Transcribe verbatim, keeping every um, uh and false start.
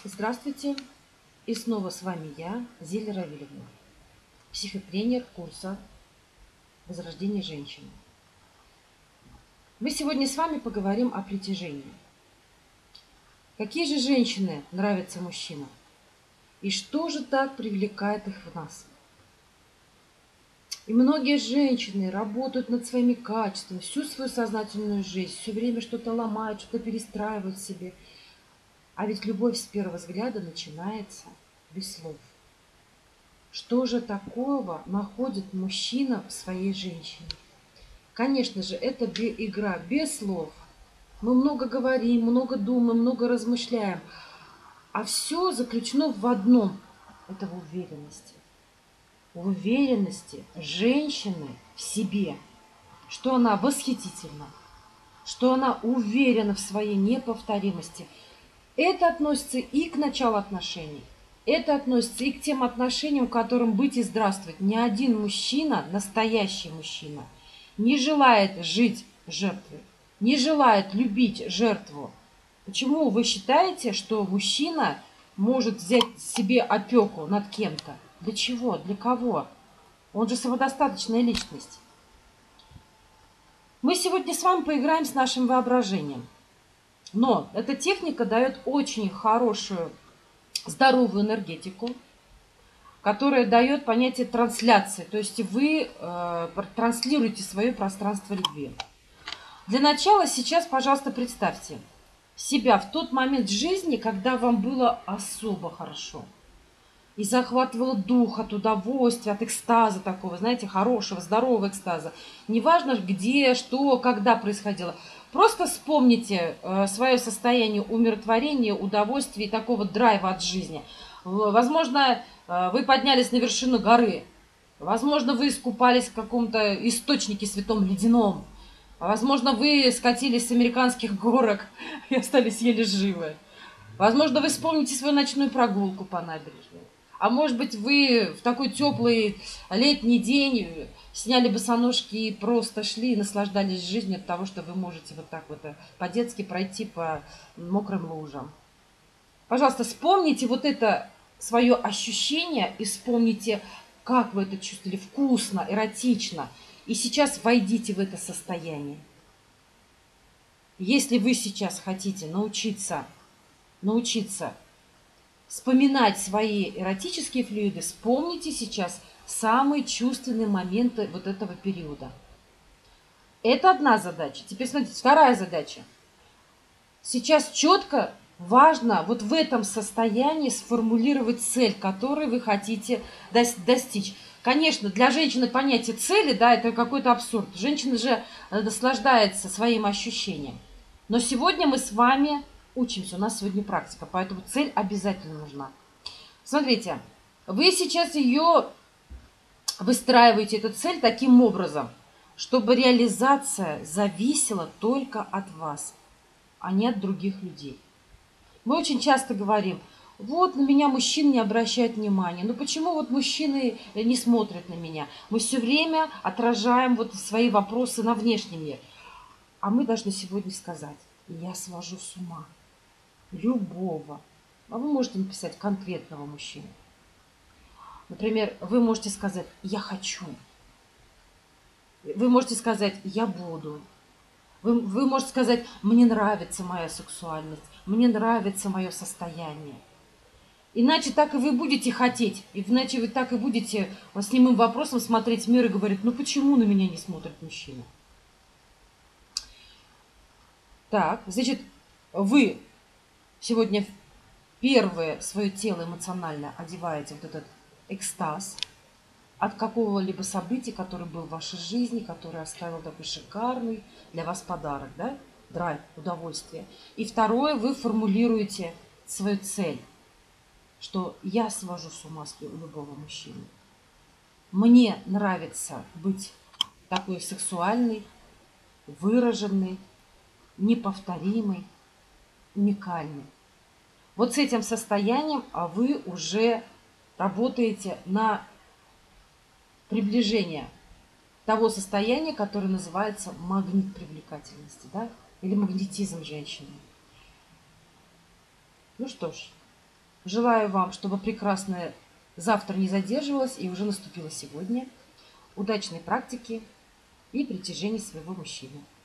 Здравствуйте! И снова с вами я, Зиля Равильевна, психотренер курса «Возрождение женщины». Мы сегодня с вами поговорим о притяжении. Какие же женщины нравятся мужчинам? И что же так привлекает их в нас? И многие женщины работают над своими качествами всю свою сознательную жизнь, все время что-то ломают, что-то перестраивают в себе. А ведь любовь с первого взгляда начинается без слов. Что же такого находит мужчина в своей женщине? Конечно же, это игра без слов. Мы много говорим, много думаем, много размышляем. А все заключено в одном. Это в уверенности. В уверенности женщины в себе. Что она восхитительна. Что она уверена в своей неповторимости. Это относится и к началу отношений. Это относится и к тем отношениям, которым быть и здравствовать. Ни один мужчина, настоящий мужчина, не желает жить жертвой, не желает любить жертву. Почему вы считаете, что мужчина может взять себе опеку над кем-то? Для чего? Для кого? Он же самодостаточная личность. Мы сегодня с вами поиграем с нашим воображением. Но эта техника дает очень хорошую, здоровую энергетику, которая дает понятие трансляции. То есть вы э, транслируете свое пространство любви. Для начала сейчас, пожалуйста, представьте себя в тот момент жизни, когда вам было особо хорошо. И захватывало дух от удовольствия, от экстаза такого, знаете, хорошего, здорового экстаза. Неважно где, что, когда происходило. Просто вспомните э, свое состояние умиротворения, удовольствия и такого драйва от жизни. Возможно, э, вы поднялись на вершину горы. Возможно, вы искупались в каком-то источнике святом ледяном. Возможно, вы скатились с американских горок и остались еле живы. Возможно, вы вспомните свою ночную прогулку по набережной. А может быть, вы в такой теплый летний день сняли босоножки и просто шли и наслаждались жизнью от того, что вы можете вот так вот по-детски пройти по мокрым лужам. Пожалуйста, вспомните вот это свое ощущение и вспомните, как вы это чувствовали, вкусно, эротично. И сейчас войдите в это состояние. Если вы сейчас хотите научиться, научиться вспоминать свои эротические флюиды, вспомните сейчас самые чувственные моменты вот этого периода. Это одна задача. Теперь смотрите, вторая задача. Сейчас четко важно вот в этом состоянии сформулировать цель, которую вы хотите достичь. Конечно, для женщины понятие цели, да, это какой-то абсурд. Женщина же наслаждается своим ощущением. Но сегодня мы с вами учимся, у нас сегодня практика, поэтому цель обязательно нужна. Смотрите, вы сейчас ее выстраиваете, эту цель, таким образом, чтобы реализация зависела только от вас, а не от других людей. Мы очень часто говорим, вот на меня мужчины не обращают внимания. Ну почему вот мужчины не смотрят на меня? Мы все время отражаем вот свои вопросы на внешний мир. А мы должны сегодня сказать, я свожу с ума любого. А вы можете написать конкретного мужчину. Например, вы можете сказать, я хочу. Вы можете сказать, я буду. Вы, вы можете сказать, мне нравится моя сексуальность, мне нравится мое состояние. Иначе так и вы будете хотеть, иначе вы так и будете с немым вопросом смотреть в мир и говорить, ну почему на меня не смотрит мужчина? Так, значит, вы сегодня первое свое тело эмоционально одеваете вот этот экстаз от какого-либо события, который был в вашей жизни, который оставил такой шикарный для вас подарок, да? Драйв, удовольствие. И второе, вы формулируете свою цель, что я свожу с ума с любого мужчины. Мне нравится быть такой сексуальной, выраженной, неповторимой, уникальной. Вот с этим состоянием а вы уже работаете на приближение того состояния, которое называется магнит привлекательности, да? Или магнетизм женщины. Ну что ж, Желаю вам, чтобы прекрасное завтра не задерживалось и уже наступило сегодня. Удачной практики и притяжения своего мужчины.